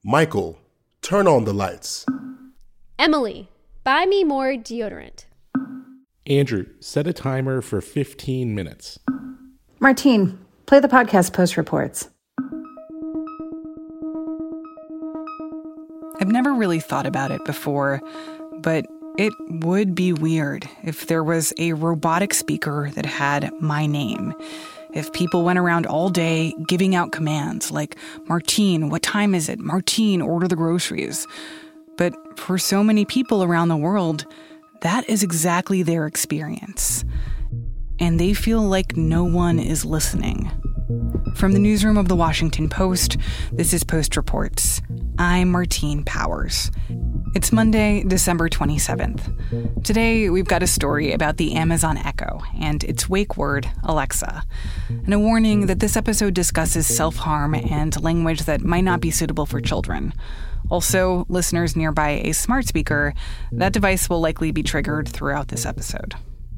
Michael, turn on the lights. Emily, buy me more deodorant. Andrew, set a timer for 15 minutes. Martine, play the podcast Post Reports. I've never really thought about it before, but it would be weird if there was a robotic speaker that had my name. If people went around all day giving out commands like, Martine, what time is it? Martine, order the groceries. But for so many people around the world, that is exactly their experience. And they feel like no one is listening. From the newsroom of The Washington Post, this is Post Reports. I'm Martine Powers. It's Monday, December 27th. Today, we've got a story about the Amazon Echo and its wake word, Alexa, and a warning that this episode discusses self-harm and language that might not be suitable for children. Also, listeners nearby a smart speaker, that device will likely be triggered throughout this episode.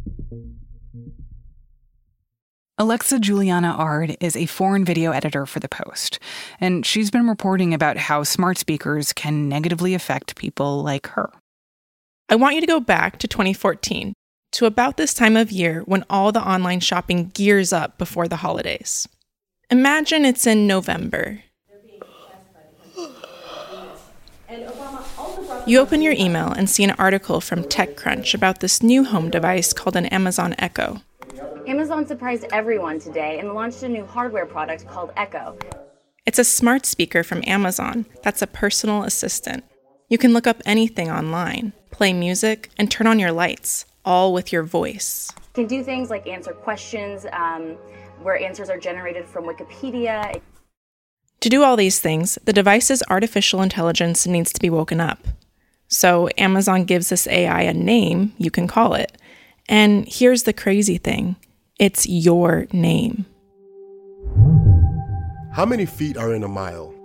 Alexa Juliana Ard is a foreign video editor for The Post, and she's been reporting about how smart speakers can negatively affect people like her. I want you to go back to 2014, to about this time of year when all the online shopping gears up before the holidays. Imagine it's in November. You open your email and see an article from TechCrunch about this new home device called an Amazon Echo. Amazon surprised everyone today and launched a new hardware product called Echo. It's a smart speaker from Amazon that's a personal assistant. You can look up anything online, play music, and turn on your lights, all with your voice. You can do things like answer questions, where answers are generated from Wikipedia. To do all these things, the device's artificial intelligence needs to be woken up. So Amazon gives this AI a name you can call it. And here's the crazy thing. It's your name. How many feet are in a mile?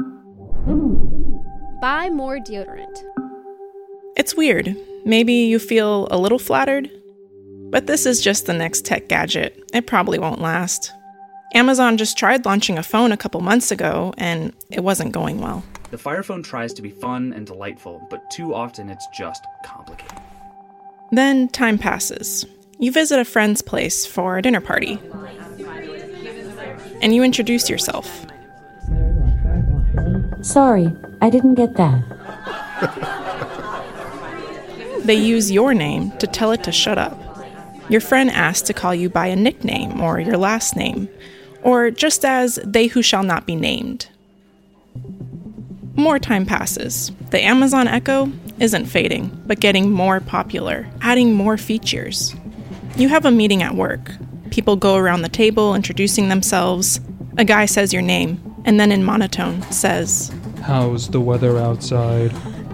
Buy more deodorant. It's weird. Maybe you feel a little flattered. But this is just the next tech gadget. It probably won't last. Amazon just tried launching a phone a couple months ago, and it wasn't going well. The Fire Phone tries to be fun and delightful, but too often it's just complicated. Then time passes. You visit a friend's place for a dinner party. And you introduce yourself. Sorry, I didn't get that. They use your name to tell it to shut up. Your friend asks to call you by a nickname or your last name, or just as they who shall not be named. More time passes. The Amazon Echo isn't fading, but getting more popular, adding more features. You have a meeting at work. People go around the table introducing themselves. A guy says your name, and then in monotone says, "How's the weather outside?"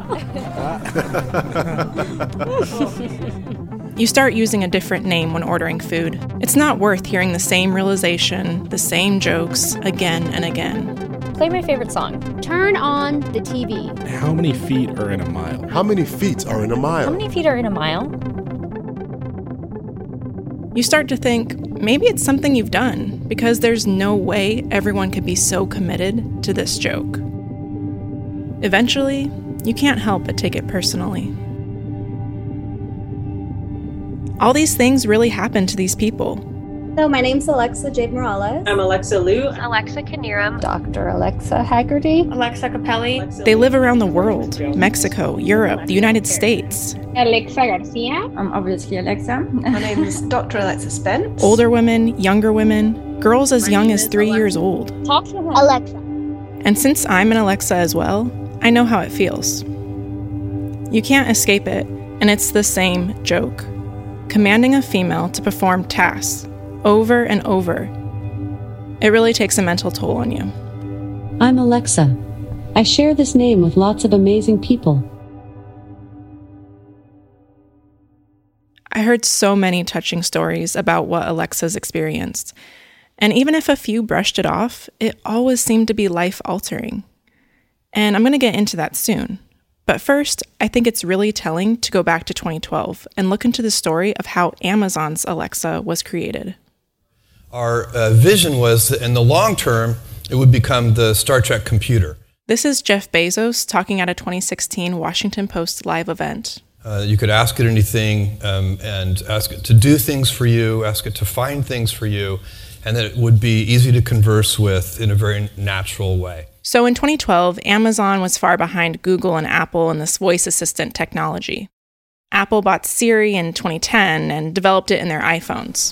You start using a different name when ordering food. It's not worth hearing the same realization, the same jokes, again and again. Play my favorite song. Turn on the TV. How many feet are in a mile? How many feet are in a mile? How many feet are in a mile? You start to think, maybe it's something you've done, because there's no way everyone could be so committed to this joke. Eventually, you can't help but take it personally. All these things really happen to these people. So my name's Alexa Jade Morales. I'm Alexa Liu. Alexa Kaniram. Dr. Alexa Haggerty. Alexa Capelli. They live around the world, Mexico, Europe, the United States. Alexa Garcia. I'm obviously Alexa. My name is Dr. Alexa Spence. Older women, younger women, girls as young as 3 years old. Talk to her. Alexa. And since I'm an Alexa as well, I know how it feels. You can't escape it, and it's the same joke. Commanding a female to perform tasks over and over. It really takes a mental toll on you. I'm Alexa. I share this name with lots of amazing people. I heard so many touching stories about what Alexa's experienced. And even if a few brushed it off, it always seemed to be life-altering. And I'm going to get into that soon. But first, I think it's really telling to go back to 2012 and look into the story of how Amazon's Alexa was created. Our vision was that in the long term, it would become the Star Trek computer. This is Jeff Bezos talking at a 2016 Washington Post live event. You could ask it anything and ask it to do things for you, ask it to find things for you, and that it would be easy to converse with in a very natural way. So in 2012, Amazon was far behind Google and Apple in this voice assistant technology. Apple bought Siri in 2010 and developed it in their iPhones.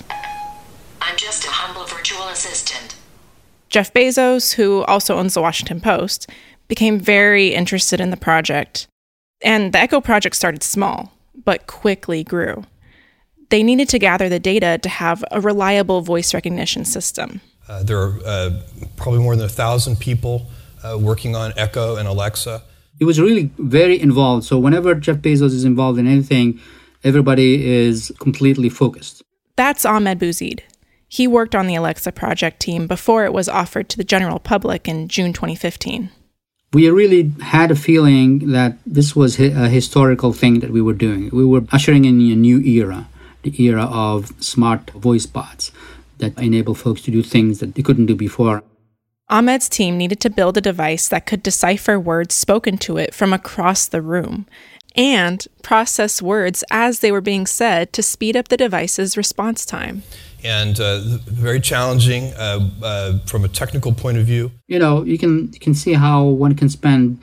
I'm just a humble virtual assistant. Jeff Bezos, who also owns the Washington Post, became very interested in the project. And the Echo project started small, but quickly grew. They needed to gather the data to have a reliable voice recognition system. There are probably more than 1,000 people working on Echo and Alexa. It was really very involved. So whenever Jeff Bezos is involved in anything, everybody is completely focused. That's Ahmed Bouzid. He worked on the Alexa project team before it was offered to the general public in June 2015. We really had a feeling that this was a historical thing that we were doing. We were ushering in a new era, the era of smart voice bots that enable folks to do things that they couldn't do before. Ahmed's team needed to build a device that could decipher words spoken to it from across the room and process words as they were being said to speed up the device's response time. And very challenging from a technical point of view. You know, you can see how one can spend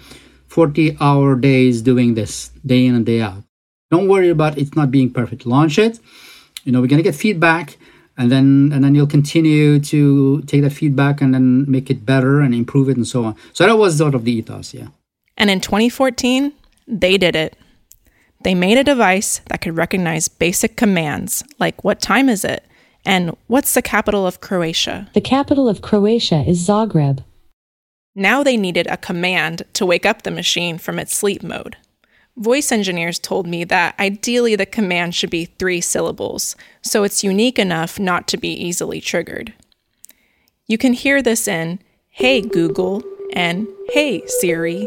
40-hour days doing this, day in and day out. Don't worry about it's not being perfect. Launch it. You know, we're going to get feedback, and then you'll continue to take that feedback and then make it better and improve it and so on. So that was sort of the ethos, yeah. And in 2014, they did it. They made a device that could recognize basic commands, like what time is it? And what's the capital of Croatia? The capital of Croatia is Zagreb. Now they needed a command to wake up the machine from its sleep mode. Voice engineers told me that ideally the command should be 3 syllables, so it's unique enough not to be easily triggered. You can hear this in "Hey Google" and "Hey Siri."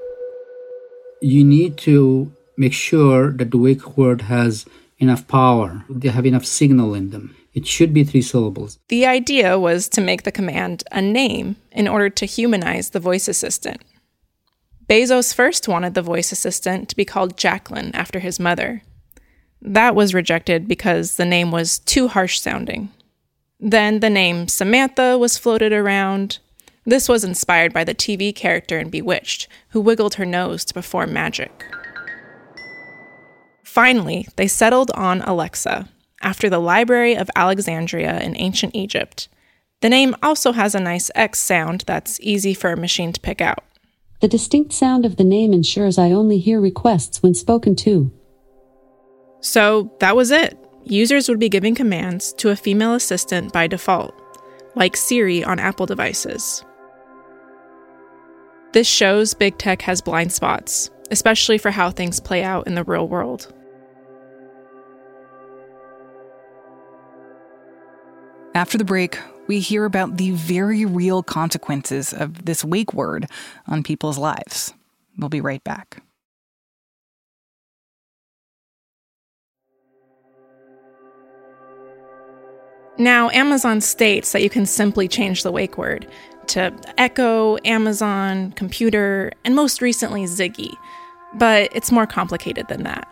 You need to make sure that the wake word has enough power. They have enough signal in them. It should be 3 syllables. The idea was to make the command a name in order to humanize the voice assistant. Bezos first wanted the voice assistant to be called Jacqueline after his mother. That was rejected because the name was too harsh sounding. Then the name Samantha was floated around. This was inspired by the TV character in Bewitched, who wiggled her nose to perform magic. Finally, they settled on Alexa, after the Library of Alexandria in ancient Egypt. The name also has a nice X sound that's easy for a machine to pick out. The distinct sound of the name ensures I only hear requests when spoken to. So that was it. Users would be giving commands to a female assistant by default, like Siri on Apple devices. This shows big tech has blind spots, especially for how things play out in the real world. After the break, we hear about the very real consequences of this wake word on people's lives. We'll be right back. Now, Amazon states that you can simply change the wake word to Echo, Amazon, Computer, and most recently Ziggy, but it's more complicated than that.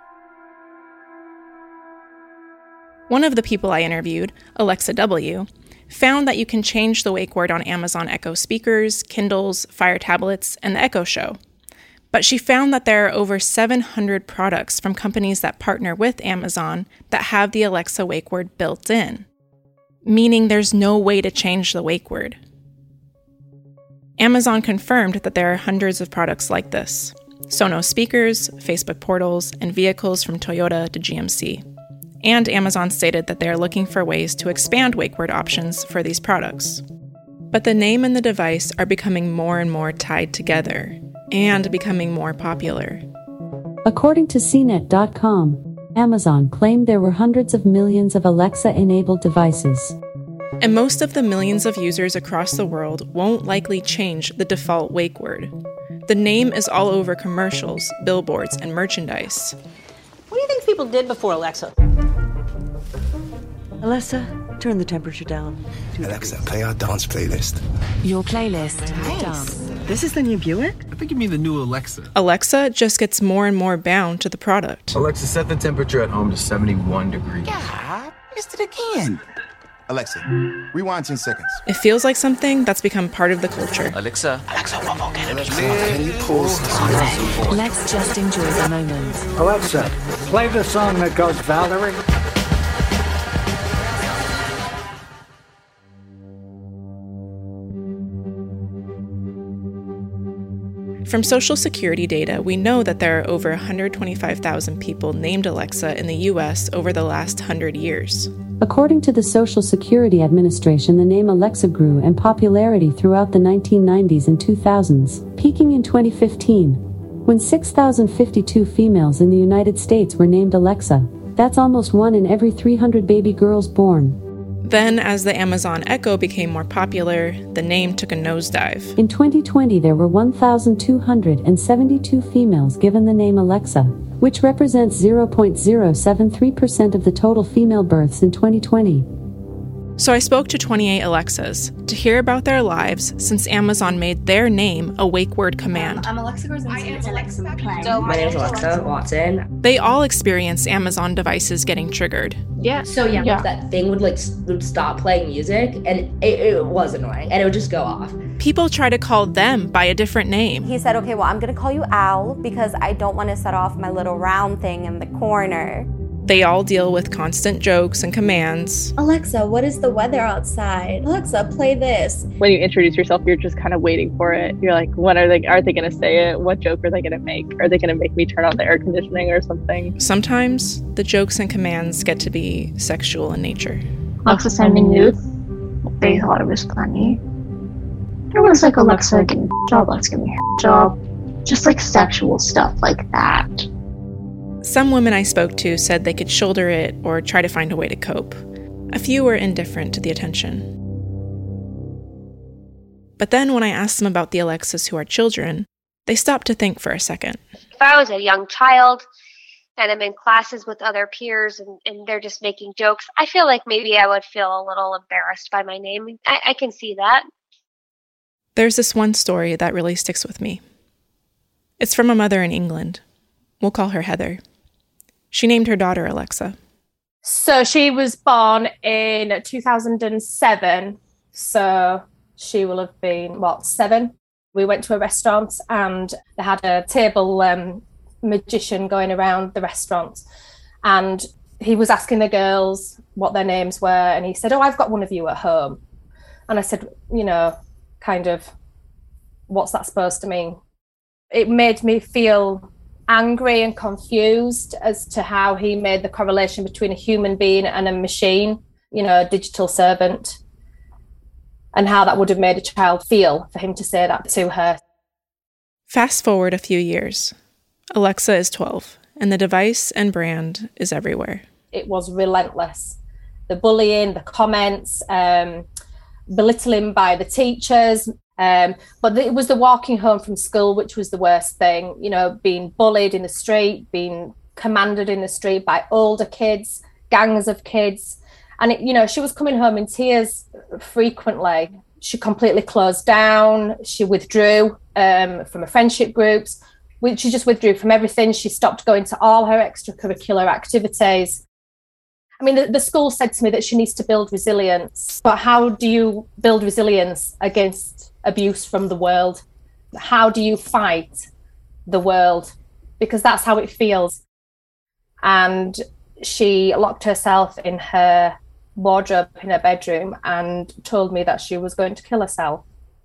One of the people I interviewed, Alexa W., found that you can change the wake word on Amazon Echo speakers, Kindles, Fire tablets, and the Echo Show. But she found that there are over 700 products from companies that partner with Amazon that have the Alexa wake word built in, meaning there's no way to change the wake word. Amazon confirmed that there are hundreds of products like this: Sonos speakers, Facebook portals, and vehicles from Toyota to GMC. And Amazon stated that they are looking for ways to expand wake word options for these products. But the name and the device are becoming more and more tied together and becoming more popular. According to CNET.com, Amazon claimed there were hundreds of millions of Alexa-enabled devices. And most of the millions of users across the world won't likely change the default wake word. The name is all over commercials, billboards, and merchandise. What do you think people did before Alexa? Alexa, turn the temperature down. Alexa, play our dance playlist. Your playlist. Nice. Dance. This is the new Buick? I think you mean the new Alexa. Alexa just gets more and more bound to the product. Alexa, set the temperature at home to 71 degrees. Yeah, missed it again. Alexa, rewind 10 seconds. It feels like something that's become part of the culture. Alexa, one more can you pause this? Let's just enjoy the moment. Alexa, play the song that goes Valerie. From Social Security data, we know that there are over 125,000 people named Alexa in the U.S. over the last 100 years. According to the Social Security Administration, the name Alexa grew in popularity throughout the 1990s and 2000s, peaking in 2015, when 6,052 females in the United States were named Alexa. That's almost 1 in every 300 baby girls born. Then, as the Amazon Echo became more popular, the name took a nosedive. In 2020, there were 1,272 females given the name Alexa, which represents 0.073% of the total female births in 2020. So I spoke to 28 Alexas to hear about their lives since Amazon made their name a wake word command. I'm Alexa Grozinski. It's Alexa McClain. My name is Alexa Watson. They all experience Amazon devices getting triggered. Yeah. So that thing would stop playing music, and it was annoying, and it would just go off. People try to call them by a different name. He said, okay, well, I'm going to call you Al because I don't want to set off my little round thing in the corner. They all deal with constant jokes and commands. Alexa, what is the weather outside? Alexa, play this. When you introduce yourself, you're just kind of waiting for it. You're like, when are they going to say it? What joke are they going to make? Are they going to make me turn on the air conditioning or something? Sometimes the jokes and commands get to be sexual in nature. Alexa sending nudes. They thought it was funny. It was like Alexa getting a job, Alexa giving me a job. Just like sexual stuff like that. Some women I spoke to said they could shoulder it or try to find a way to cope. A few were indifferent to the attention. But then when I asked them about the Alexas who are children, they stopped to think for a second. If I was a young child and I'm in classes with other peers and they're just making jokes, I feel like maybe I would feel a little embarrassed by my name. I can see that. There's this one story that really sticks with me. It's from a mother in England. We'll call her Heather. She named her daughter Alexa. So she was born in 2007. So she will have been, 7? We went to a restaurant and they had a table magician going around the restaurant. And he was asking the girls what their names were. And he said, I've got one of you at home. And I said, kind of, what's that supposed to mean? It made me feel angry and confused as to how he made the correlation between a human being and a machine, a digital servant, and how that would have made a child feel for him to say that to her. Fast forward a few years. Alexa is 12, and the device and brand is everywhere. It was relentless. The bullying, the comments, belittling by the teachers. But it was the walking home from school, which was the worst thing, being bullied in the street, being commanded in the street by older kids, gangs of kids. And, she was coming home in tears frequently. She completely closed down. She withdrew from her friendship groups. She just withdrew from everything. She stopped going to all her extracurricular activities. I mean, the school said to me that she needs to build resilience. But how do you build resilience against abuse from the world? How do you fight the world? Because that's how it feels. And she locked herself in her wardrobe in her bedroom and told me that she was going to kill herself.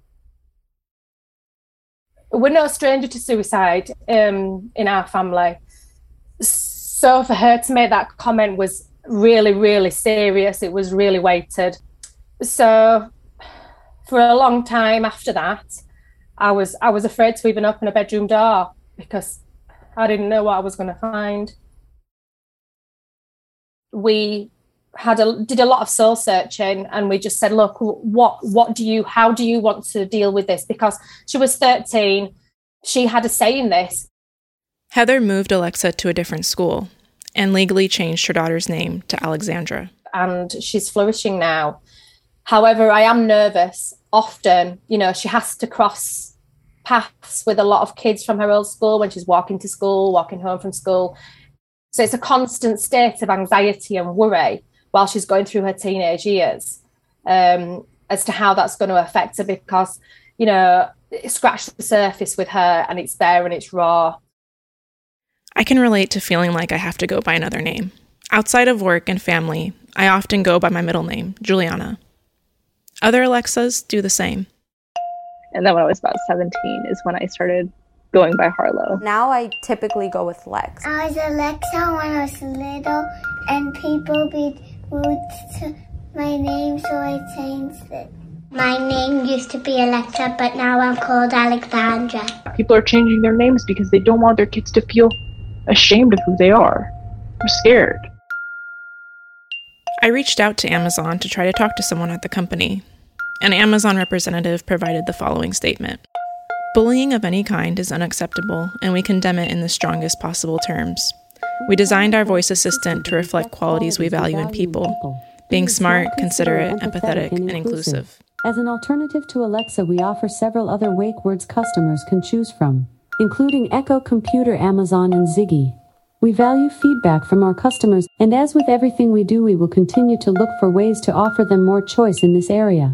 We're no stranger to suicide in our family. So for her to make that comment was really, really serious. It was really weighted. So for a long time after that, I was afraid to even open a bedroom door because I didn't know what I was going to find. We did a lot of soul searching, and we just said, look, how do you want to deal with this? Because she was 13, she had a say in this. Heather moved Alexa to a different school and legally changed her daughter's name to Alexandra. And she's flourishing now. However, I am nervous. Often, she has to cross paths with a lot of kids from her old school when she's walking to school, walking home from school. So it's a constant state of anxiety and worry while she's going through her teenage years, as to how that's going to affect her, because, you know, it scratched the surface with her and it's there and it's raw. I can relate to feeling like I have to go by another name. Outside of work and family, I often go by my middle name, Juliana. Other Alexas do the same. And then when I was about 17 is when I started going by Harlow. Now I typically go with Lex. I was Alexa when I was little, and people be rude to my name, so I changed it. My name used to be Alexa, but now I'm called Alexandra. People are changing their names because they don't want their kids to feel ashamed of who they are. They're scared. I reached out to Amazon to try to talk to someone at the company. An Amazon representative provided the following statement. Bullying of any kind is unacceptable, and we condemn it in the strongest possible terms. We designed our voice assistant to reflect qualities we value in people, being smart, considerate, empathetic, and inclusive. As an alternative to Alexa, we offer several other wake words customers can choose from, including Echo Computer, Amazon, and Ziggy. We value feedback from our customers, and as with everything we do, we will continue to look for ways to offer them more choice in this area.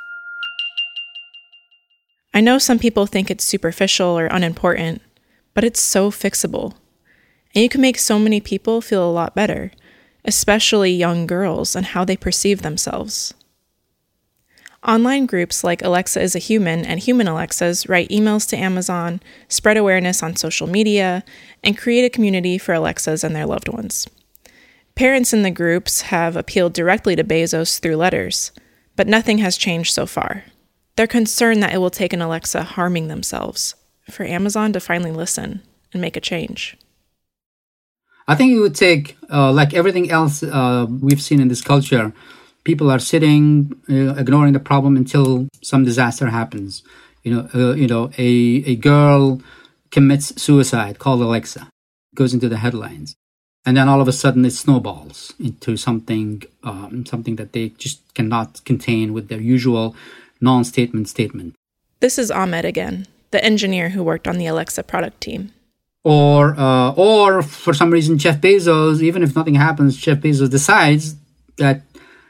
I know some people think it's superficial or unimportant, but it's so fixable. And you can make so many people feel a lot better, especially young girls, and how they perceive themselves. Online groups like Alexa is a Human and Human Alexas write emails to Amazon, spread awareness on social media, and create a community for Alexas and their loved ones. Parents in the groups have appealed directly to Bezos through letters, but nothing has changed so far. They're concerned that it will take an Alexa harming themselves for Amazon to finally listen and make a change. I think it would take, like everything else we've seen in this culture, people are sitting, ignoring the problem until some disaster happens. A girl commits suicide, called Alexa, goes into the headlines, and then all of a sudden it snowballs into something that they just cannot contain with their usual non-statement statement. This is Ahmed again, the engineer who worked on the Alexa product team. Or for some reason, Jeff Bezos, even if nothing happens, Jeff Bezos decides that,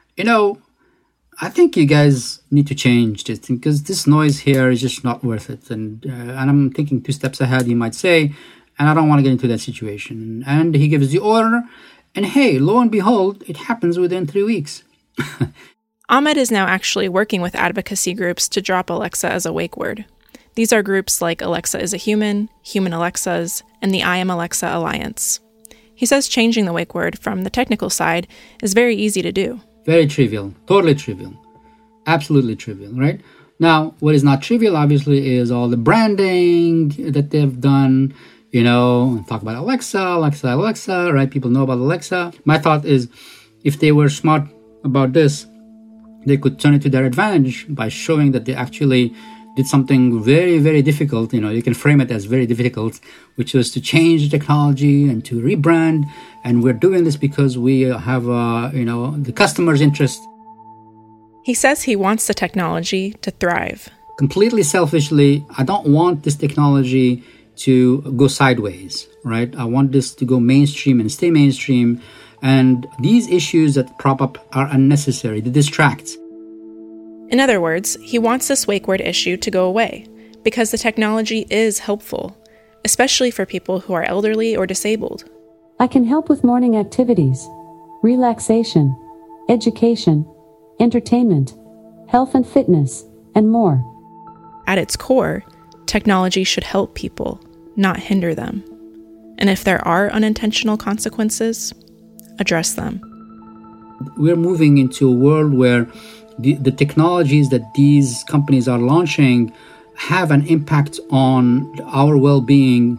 I think you guys need to change this because this noise here is just not worth it. And I'm thinking 2 steps ahead, he might say, and I don't want to get into that situation. And he gives the order, and hey, lo and behold, it happens within 3 weeks. Ahmed is now actually working with advocacy groups to drop Alexa as a wake word. These are groups like Alexa is a Human, Human Alexas, and the I Am Alexa Alliance. He says changing the wake word from the technical side is very easy to do. Very trivial, totally trivial, absolutely trivial, right? Now, what is not trivial, obviously, is all the branding that they've done, talk about Alexa, right? People know about Alexa. My thought is, if they were smart about this, they could turn it to their advantage by showing that they actually did something very, very difficult. You can frame it as very difficult, which was to change the technology and to rebrand. And we're doing this because we have, the customer's interest. He says he wants the technology to thrive. Completely selfishly, I don't want this technology to go sideways, right? I want this to go mainstream and stay mainstream. And these issues that prop up are unnecessary. They distract. In other words, he wants this wake word issue to go away because the technology is helpful, especially for people who are elderly or disabled. I can help with morning activities, relaxation, education, entertainment, health and fitness, and more. At its core, technology should help people, not hinder them. And if there are unintentional consequences, address them. We're moving into a world where the technologies that these companies are launching have an impact on our well-being,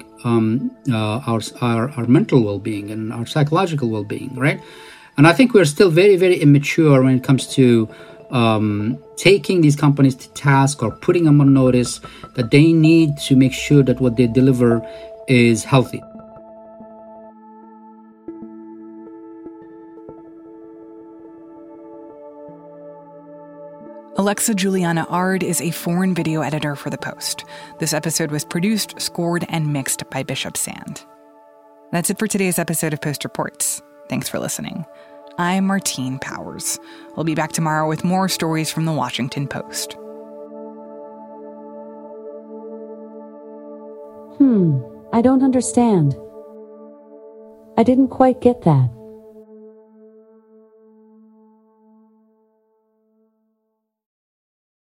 our mental well-being and our psychological well-being, right? And I think we're still very, very immature when it comes to taking these companies to task or putting them on notice that they need to make sure that what they deliver is healthy. Alexa Juliana Ard is a foreign video editor for The Post. This episode was produced, scored, and mixed by Bishop Sand. That's it for today's episode of Post Reports. Thanks for listening. I'm Martine Powers. We'll be back tomorrow with more stories from The Washington Post. I don't understand. I didn't quite get that.